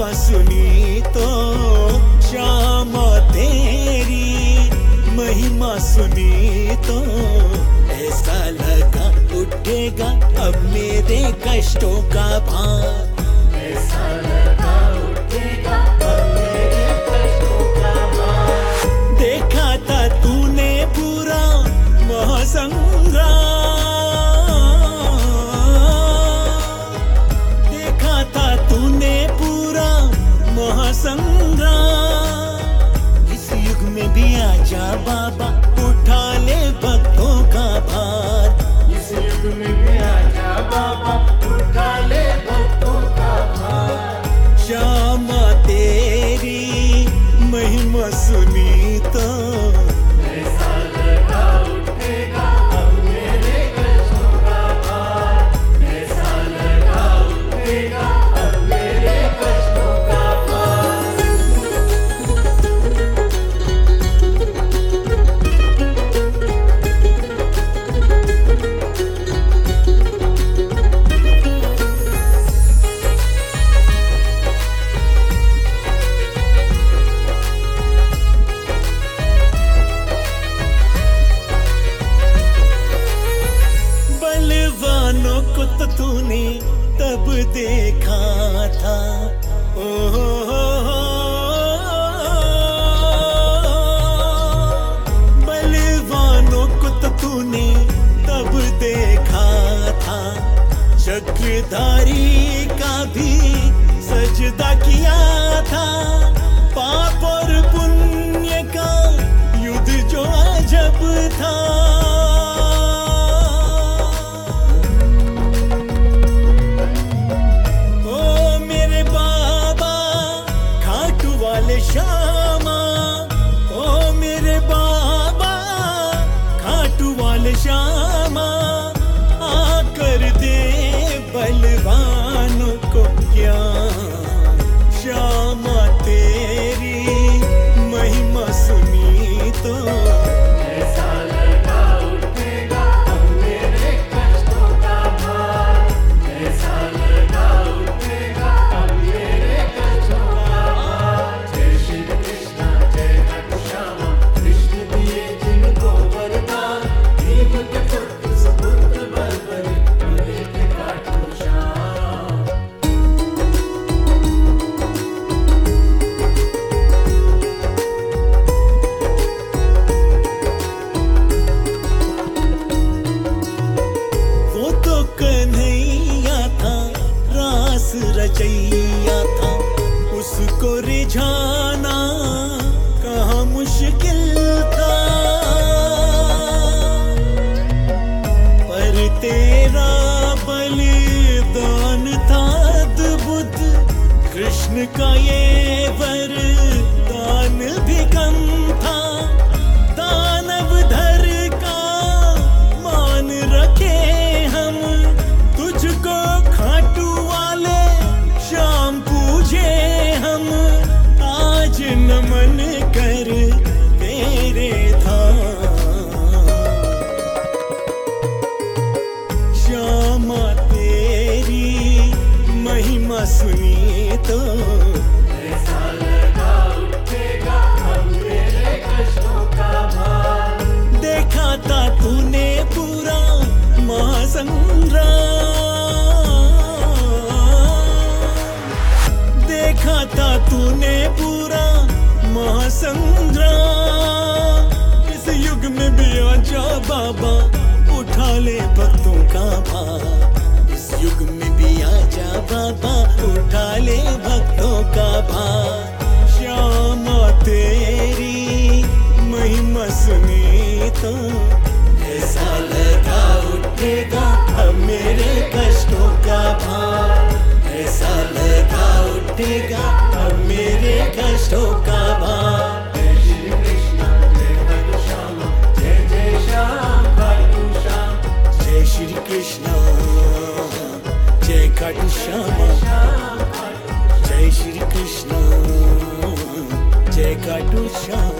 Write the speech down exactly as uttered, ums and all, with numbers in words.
महिमा सुनी तो श्यामा तेरी महिमा सुनी तो ऐसा लगा उठेगा अब मेरे कष्टों का भार। ऐसा लगा उठेगा अब मेरे कष्टों का भार। देखा था तूने पूरा महासंग्राम, देखा था तूने पूरा महासंग्राम। इस युग में भी आजा बाबा उठा ले भक्तों का भार। इस युग में भी आजा बाबा उठा ले भक्तों का भार। श्यामा तेरी महिमा सुनी तो ऐसा लगा उठेगा अब मेरे कष्टों का भार। ऐसा लगा उठेगा अब मेरे कष्टों का भार। बलवानों को तो तूने तब देखा था, ओ हो हो हो। बलवानों को तो तूने तब देखा था, चक्रधारी का भी सजदा किया था। पाप और पुण्य का युद्ध जो अजब था। श्यामा ओ मेरे बाबा खाटू वाले श्यामा, आकर दे बलवानों को क्या। श्यामा तेरी महिमा सुनी तो ऐसा लगा उठेगा अब मेरे कष्टों का भार। ऐसा लगा उठेगा अब मेरे कष्टों का भार। जय श्री कृष्णा जय खाटू श्यामा, कृष्ण दिए जिनको वरदान, भीम के पुत्र सुपुत्र बलबली बने थे खाटू श्याम। वो तो कन्हैया था रास रचैया था, उसको रिझाना कहाँ मुश्किल था। पर तेरा बलिदान था अद्भुत, कृष्ण का ये वरदान भी कम था। दानव धर का मान रखे हम, तुझको खाटू वाले श्याम पूजे हम। आज नमन कर तेरे धाम, श्यामा तेरी महिमा सुनी तो ऐसा लगा उठेगा अब मेरे कष्टों का भार। देखा था तूने पूरा महासंग्राम, देखा था तूने पूरा महासंग्राम। इस युग में भी आजा बाबा उठा ले भक्तों का भार। इस युग में भी आजा बाबा उठा ले भक्तों का भार। श्यामा तेरी महिमा सुनी तो ऐसा लगा उठेगा अब मेरे कष्टों का भार। ऐसा लगा उठेगा अब मेरे कष्टों का भार। जय श्री कृष्णा जय खाटू श्यामा, जय जय श्याम खाटू श्याम। जय श्री कृष्णा जय खाटू श्यामा, जय श्री कृष्णा जय खाटू श्याम।